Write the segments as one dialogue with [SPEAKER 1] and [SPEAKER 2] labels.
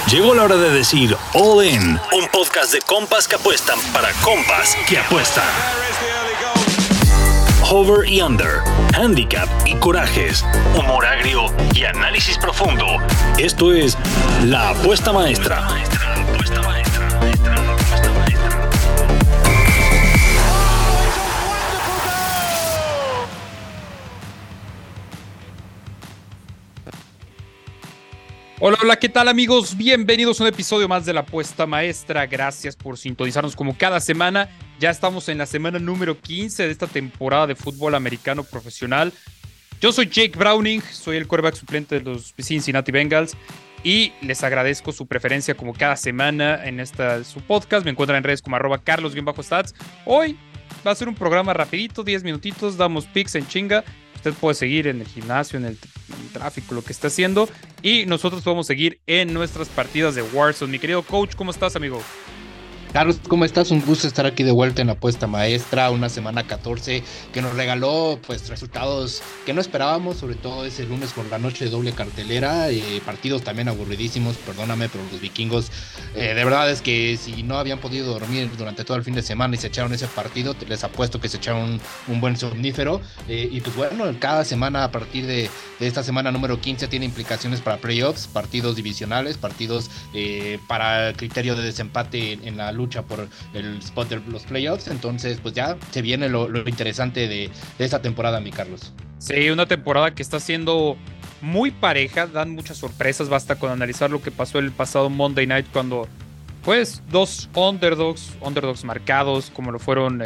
[SPEAKER 1] Llegó la hora de decir All In, un podcast de compas que apuestan para compas que apuestan. Over y under, handicap y corajes, humor agrio y análisis profundo. Esto es La Apuesta Maestra.
[SPEAKER 2] Hola, ¿qué tal amigos? Bienvenidos a un episodio más de La Apuesta Maestra. Gracias por sintonizarnos como cada semana. Ya estamos en la semana número 15 de esta temporada de fútbol americano profesional. Yo soy Jake Browning, soy el quarterback suplente de los Cincinnati Bengals y les agradezco su preferencia como cada semana en su podcast. Me encuentran en redes como @Carlos_Stats. Hoy va a ser un programa rapidito, 10 minutitos, damos picks en chinga. Usted puede seguir en el gimnasio, en el tráfico, lo que está haciendo. Y nosotros podemos seguir en nuestras partidas de Warzone. Mi querido coach, ¿cómo estás, amigo?
[SPEAKER 3] Carlos, ¿cómo estás? Un gusto estar aquí de vuelta en la Apuesta Maestra, una semana 14 que nos regaló pues resultados que no esperábamos, sobre todo ese lunes por la noche de doble cartelera, partidos también aburridísimos, perdóname, pero los vikingos, de verdad es que si no habían podido dormir durante todo el fin de semana y se echaron ese partido, les apuesto que se echaron un buen somnífero, y pues bueno, cada semana a partir de esta semana número 15 tiene implicaciones para playoffs, partidos divisionales, partidos para criterio de desempate en la lucha por el spot de los playoffs. Entonces pues ya se viene lo interesante de esta temporada, mi Carlos.
[SPEAKER 2] Sí, una temporada que está siendo muy pareja, dan muchas sorpresas, basta con analizar lo que pasó el pasado Monday Night cuando pues dos underdogs marcados como lo fueron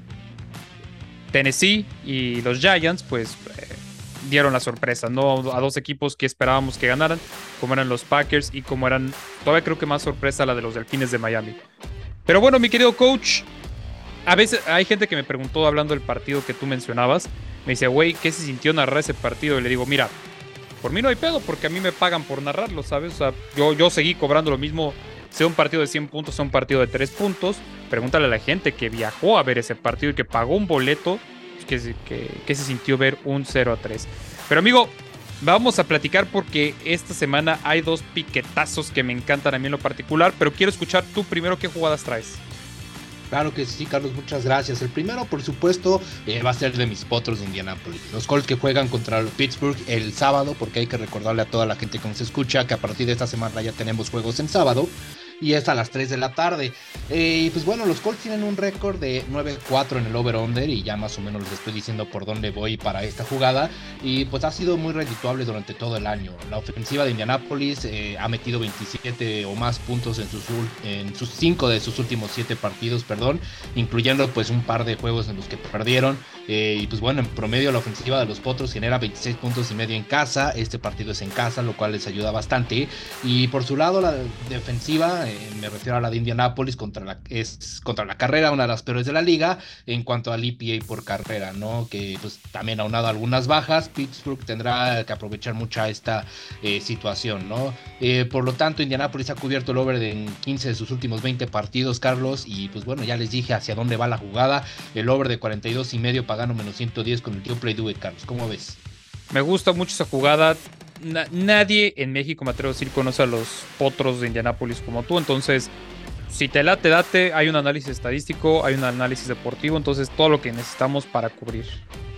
[SPEAKER 2] Tennessee y los Giants, pues dieron la sorpresa, ¿no? A dos equipos que esperábamos que ganaran, como eran los Packers y como eran, todavía creo que más sorpresa la de los Delfines de Miami. Pero bueno, mi querido coach, a veces hay gente que me preguntó hablando del partido que tú mencionabas, me dice, güey, ¿qué se sintió narrar ese partido? Y le digo, mira, por mí no hay pedo, porque a mí me pagan por narrarlo, ¿sabes? O sea, yo seguí cobrando lo mismo, sea un partido de 100 puntos, sea un partido de 3 puntos. Pregúntale a la gente que viajó a ver ese partido y que pagó un boleto, que se sintió ver un 0-3. Pero amigo, vamos a platicar porque esta semana hay dos piquetazos que me encantan a mí en lo particular, pero quiero escuchar tú primero qué jugadas traes.
[SPEAKER 3] Claro que sí, Carlos, muchas gracias. El primero, por supuesto, va a ser de mis potros de Indianapolis. Los Colts que juegan contra el Pittsburgh el sábado, porque hay que recordarle a toda la gente que nos escucha que a partir de esta semana ya tenemos juegos en sábado. Y es a las 3 de la tarde. Y pues bueno, los Colts tienen un récord de 9-4 en el over-under. Y ya más o menos les estoy diciendo por dónde voy para esta jugada. Y pues ha sido muy redituable durante todo el año. La ofensiva de Indianapolis ha metido 27 o más puntos en sus 5 de sus últimos 7 partidos, incluyendo pues un par de juegos en los que perdieron. Y pues bueno, en promedio la ofensiva de los Potros genera 26 puntos y medio en casa. Este partido es en casa, lo cual les ayuda bastante. Y por su lado, la defensiva, me refiero a la de Indianapolis, contra la carrera, una de las peores de la liga en cuanto al EPA por carrera, ¿no? Que pues también aunado a algunas bajas, Pittsburgh tendrá que aprovechar mucha esta situación, ¿no? Por lo tanto, Indianapolis ha cubierto el over en 15 de sus últimos 20 partidos, Carlos, y pues bueno, ya les dije hacia dónde va la jugada. El over de 42.5 pagando menos 110 con el tío Play Do It, Carlos. ¿Cómo ves?
[SPEAKER 2] Me gusta mucho esa jugada. Nadie en México, me atrevo a decir, conoce a los potros de Indianapolis como tú. Entonces, si te late, date. Hay un análisis estadístico, hay un análisis deportivo. Entonces, todo lo que necesitamos para cubrir.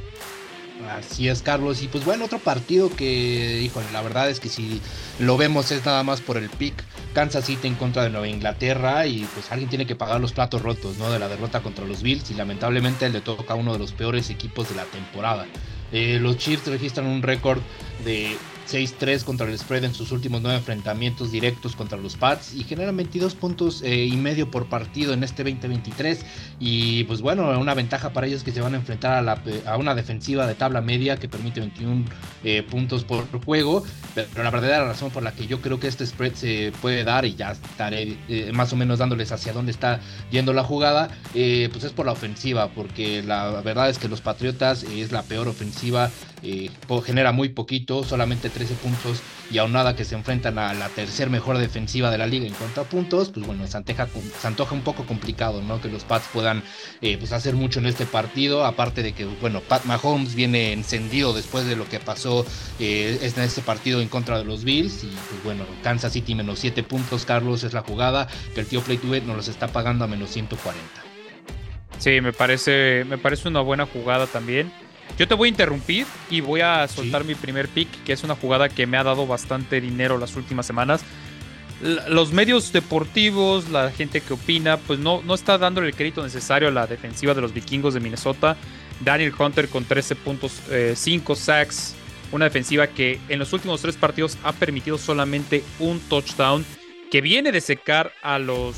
[SPEAKER 3] Así es, Carlos. Y pues bueno, otro partido que, híjole, la verdad es que si lo vemos es nada más por el pick. Kansas City en contra de Nueva Inglaterra, y pues alguien tiene que pagar los platos rotos, ¿no? De la derrota contra los Bills, y lamentablemente le toca a uno de los peores equipos de la temporada. Los Chiefs registran un récord de 6-3 contra el spread en sus últimos 9 enfrentamientos directos contra los Pats y generan 22 puntos y medio por partido en este 2023. Y pues bueno, una ventaja para ellos que se van a enfrentar a una defensiva de tabla media que permite 21 puntos por juego. Pero la verdadera razón por la que yo creo que este spread se puede dar, y ya estaré más o menos dándoles hacia dónde está yendo la jugada, pues es por la ofensiva, porque la verdad es que los Patriotas es la peor ofensiva genera muy poquito, solamente 13 puntos, y aún nada que se enfrentan a la tercer mejor defensiva de la liga en cuanto a puntos, pues bueno, se antoja un poco complicado, ¿no? Que los Pats puedan pues hacer mucho en este partido, aparte de que, bueno, Pat Mahomes viene encendido después de lo que pasó en este partido en contra de los Bills, y pues bueno, Kansas City menos 7 puntos, Carlos, es la jugada que el tío Play to Bet nos los está pagando a menos 140.
[SPEAKER 2] Sí, me parece una buena jugada también. Yo te voy a interrumpir y voy a soltar mi primer pick, que es una jugada que me ha dado bastante dinero las últimas semanas. Los medios deportivos, la gente que opina, pues no está dándole el crédito necesario a la defensiva de los vikingos de Minnesota. Daniel Hunter con 13 puntos, 5 sacks, una defensiva que en los últimos 3 partidos ha permitido solamente un touchdown, que viene de secar a los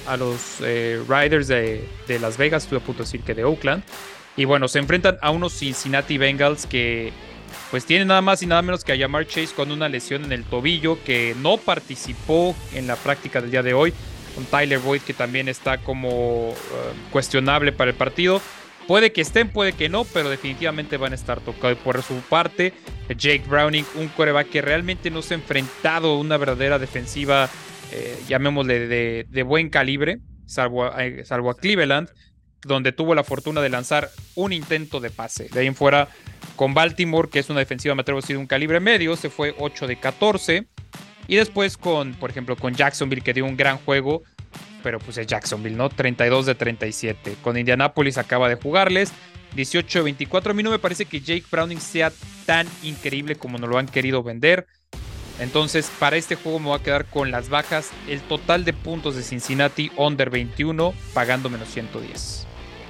[SPEAKER 2] Riders de Las Vegas, estoy a punto de decir que de Oakland. Y bueno, se enfrentan a unos Cincinnati Bengals que pues tienen nada más y nada menos que a Ja'Marr Chase con una lesión en el tobillo, que no participó en la práctica del día de hoy, con Tyler Boyd, que también está como cuestionable para el partido. Puede que estén, puede que no, pero definitivamente van a estar tocados. Por su parte, Jake Browning, un quarterback que realmente no se ha enfrentado a una verdadera defensiva, llamémosle de buen calibre, salvo a Cleveland, donde tuvo la fortuna de lanzar un intento de pase. De ahí en fuera, con Baltimore, que es una defensiva, me atrevo a decir, de un calibre medio, se fue 8 de 14. Y después por ejemplo, con Jacksonville, que dio un gran juego, pero pues es Jacksonville, ¿no? 32 de 37. Con Indianapolis acaba de jugarles 18 de 24. A mí no me parece que Jake Browning sea tan increíble como nos lo han querido vender. Entonces, para este juego me voy a quedar con las bajas. El total de puntos de Cincinnati, under 21, pagando menos 110.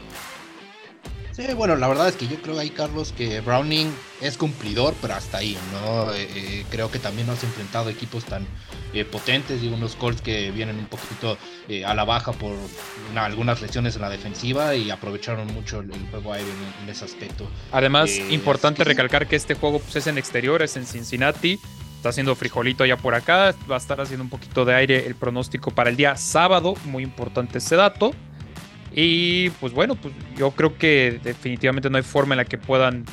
[SPEAKER 3] Sí, bueno, la verdad es que yo creo ahí, Carlos, que Browning es cumplidor, pero hasta ahí, ¿no? Creo que también no has enfrentado equipos tan potentes, y unos Colts que vienen un poquito a la baja por algunas lesiones en la defensiva, y aprovecharon mucho el juego aéreo en ese aspecto.
[SPEAKER 2] Además, importante recalcar que este juego pues, es en exterior, es en Cincinnati. Está haciendo frijolito allá por acá, va a estar haciendo un poquito de aire el pronóstico para el día sábado, muy importante ese dato. Y pues bueno, pues yo creo que definitivamente no hay forma en la que puedan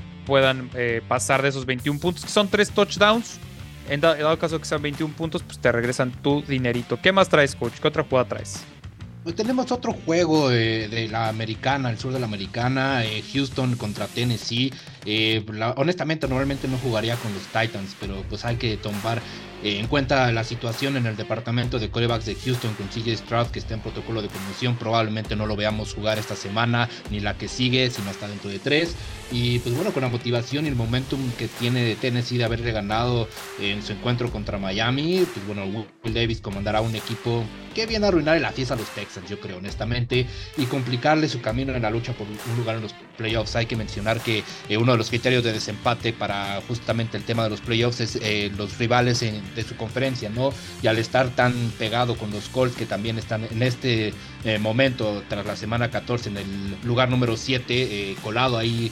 [SPEAKER 2] pasar de esos 21 puntos, que son 3 touchdowns. En dado caso que sean 21 puntos, pues te regresan tu dinerito. ¿Qué más traes, coach? ¿Qué otra jugada traes?
[SPEAKER 3] Pues tenemos otro juego de la americana, el sur de la americana, Houston contra Tennessee. Honestamente, normalmente no jugaría con los Titans, pero pues hay que tomar en cuenta la situación en el departamento de quarterbacks de Houston con CJ Stroud, que está en protocolo de conmoción. Probablemente no lo veamos jugar esta semana ni la que sigue, sino hasta dentro de 3. Y pues bueno, con la motivación y el momentum que tiene de Tennessee de haberle ganado en su encuentro contra Miami, pues bueno, Will Davis comandará un equipo que viene a arruinar la fiesta a los Texans, yo creo, honestamente, y complicarle su camino en la lucha por un lugar en los playoffs. Hay que mencionar que uno de los criterios de desempate para justamente el tema de los playoffs es los rivales de su conferencia, ¿no? Y al estar tan pegado con los Colts, que también están en este momento, tras la semana 14, en el lugar número 7, colado ahí,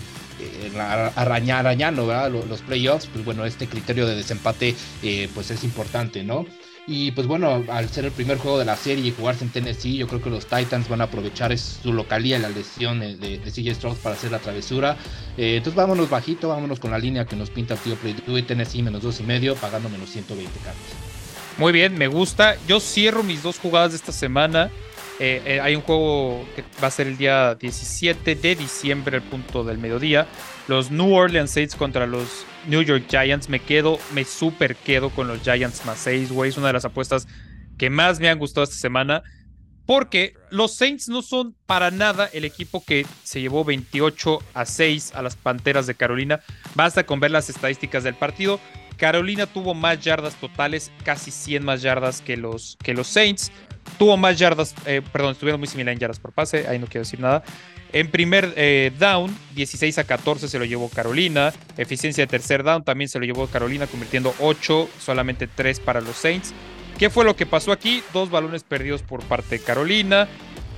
[SPEAKER 3] arañando, ¿verdad? Los playoffs, pues bueno, este criterio de desempate pues es importante, ¿no? Y pues bueno, al ser el primer juego de la serie y jugarse en Tennessee, yo creo que los Titans van a aprovechar su localía y la lesión de CJ Stroud para hacer la travesura. Entonces vámonos bajito, vámonos con la línea que nos pinta el tío Play to Bet, Tennessee menos 2.5, pagando menos 120, Carlos.
[SPEAKER 2] Muy bien, me gusta. Yo cierro mis 2 jugadas de esta semana. Hay un juego que va a ser el día 17 de diciembre al punto del mediodía. Los New Orleans Saints contra los New York Giants. Me super quedo con los Giants más 6, güey. Es una de las apuestas que más me han gustado esta semana, porque los Saints no son para nada el equipo que se llevó 28-6 a las Panteras de Carolina. Basta con ver las estadísticas del partido. Carolina tuvo más yardas totales, casi 100 más yardas que los Saints. Tuvo más yardas, estuvieron muy similar en yardas por pase, ahí no quiero decir nada. En primer down, 16-14 se lo llevó Carolina. Eficiencia de tercer down también se lo llevó Carolina, convirtiendo 8, solamente 3 para los Saints. ¿Qué fue lo que pasó aquí? 2 balones perdidos por parte de Carolina.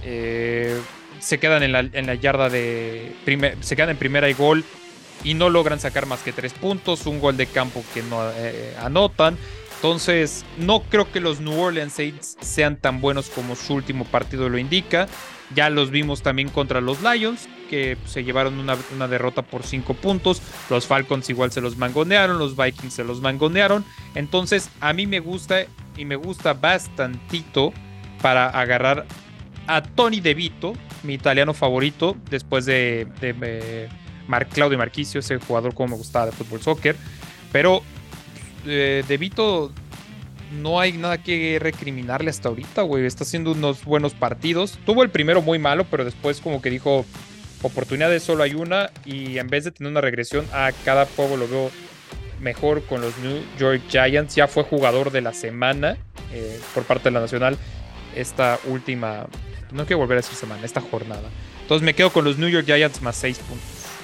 [SPEAKER 2] Se quedan en la yarda se quedan en primera y gol y no logran sacar más que 3 puntos. Un gol de campo que no anotan. Entonces, no creo que los New Orleans Saints sean tan buenos como su último partido lo indica. Ya los vimos también contra los Lions, que se llevaron una derrota por 5 puntos. Los Falcons igual se los mangonearon, los Vikings se los mangonearon. Entonces a mí me gusta y me gusta bastantito para agarrar a Tony De Vito, mi italiano favorito, después de Claudio Marchisio, ese jugador como me gustaba de fútbol soccer. Pero De Vito no hay nada que recriminarle hasta ahorita, güey. Está haciendo unos buenos partidos. Tuvo el primero muy malo, pero después como que dijo, oportunidades solo hay una, y en vez de tener una regresión a cada juego lo veo mejor con los New York Giants. Ya fue jugador de la semana por parte de la Nacional esta última, no quiero volver a decir semana, esta jornada. Entonces me quedo con los New York Giants más 6 puntos.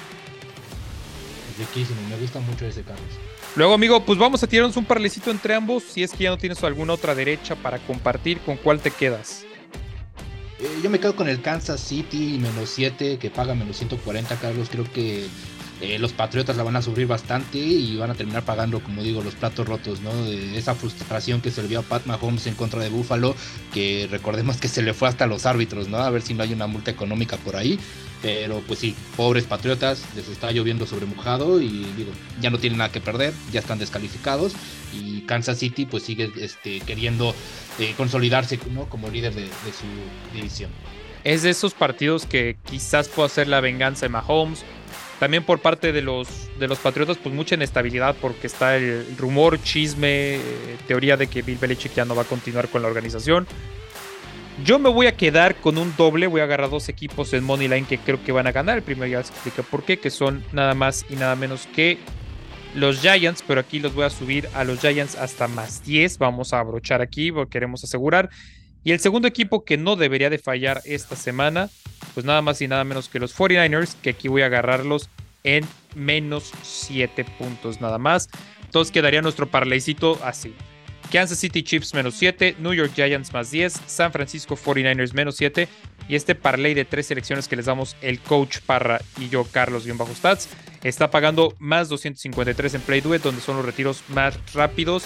[SPEAKER 3] Riquísimo, me gusta mucho ese, Carlos.
[SPEAKER 2] Luego, amigo, pues vamos a tirarnos un parlecito entre ambos. Si es que ya no tienes alguna otra derecha para compartir, ¿con cuál te quedas?
[SPEAKER 3] Yo me quedo con el Kansas City -7, que paga -140, Carlos. Creo que los Patriotas la van a sufrir bastante y van a terminar pagando, como digo, los platos rotos, ¿no? De esa frustración que se le vio a Pat Mahomes en contra de Buffalo, que recordemos que se le fue hasta los árbitros, ¿no? A ver si no hay una multa económica por ahí. Pero pues sí, pobres Patriotas, les está lloviendo sobre mojado y digo, ya no tienen nada que perder, ya están descalificados, y Kansas City pues sigue queriendo consolidarse, ¿no? Como líder de su división.
[SPEAKER 2] Es de esos partidos que quizás pueda ser la venganza de Mahomes. También por parte de los Patriotas, pues mucha inestabilidad, porque está el rumor, chisme, teoría de que Bill Belichick ya no va a continuar con la organización. Yo me voy a quedar con un doble, voy a agarrar 2 equipos en Moneyline que creo que van a ganar. El primero ya les expliqué por qué, que son nada más y nada menos que los Giants, pero aquí los voy a subir a los Giants hasta más 10. Vamos a abrochar aquí porque queremos asegurar. Y el segundo equipo que no debería de fallar esta semana, pues nada más y nada menos que los 49ers, que aquí voy a agarrarlos en -7 puntos nada más. Entonces quedaría nuestro parlaycito así: Kansas City Chiefs -7, New York Giants más 10, San Francisco 49ers -7, y este parlay de 3 selecciones que les damos el coach Parra y yo, Carlos-Stats, está pagando más 253 en PlayDuet, donde son los retiros más rápidos.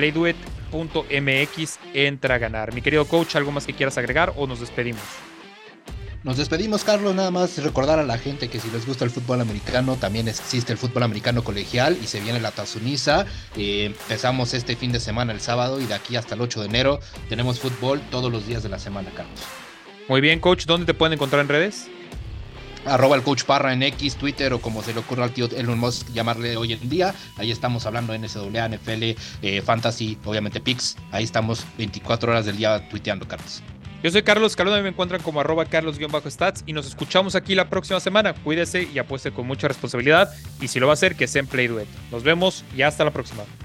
[SPEAKER 2] PlayDuet.mx, entra a ganar. Mi querido coach, ¿algo más que quieras agregar o nos despedimos?
[SPEAKER 3] Nos despedimos, Carlos. Nada más recordar a la gente que si les gusta el fútbol americano, también existe el fútbol americano colegial y se viene la Tazuniza. Empezamos este fin de semana el sábado y de aquí hasta el 8 de enero tenemos fútbol todos los días de la semana, Carlos.
[SPEAKER 2] Muy bien, coach. ¿Dónde te pueden encontrar en redes?
[SPEAKER 3] @el coach Parra en X, Twitter, o como se le ocurra al tío Elon Musk llamarle hoy en día. Ahí estamos hablando de NCAA, NFL, Fantasy, obviamente Picks. Ahí estamos 24 horas del día tuiteando, Carlos.
[SPEAKER 2] Yo soy Carlos Calona y me encuentran como @Carlos_Stats, y nos escuchamos aquí la próxima semana. Cuídese y apueste con mucha responsabilidad, y si lo va a hacer, que sea en PlayDuet. Nos vemos y hasta la próxima.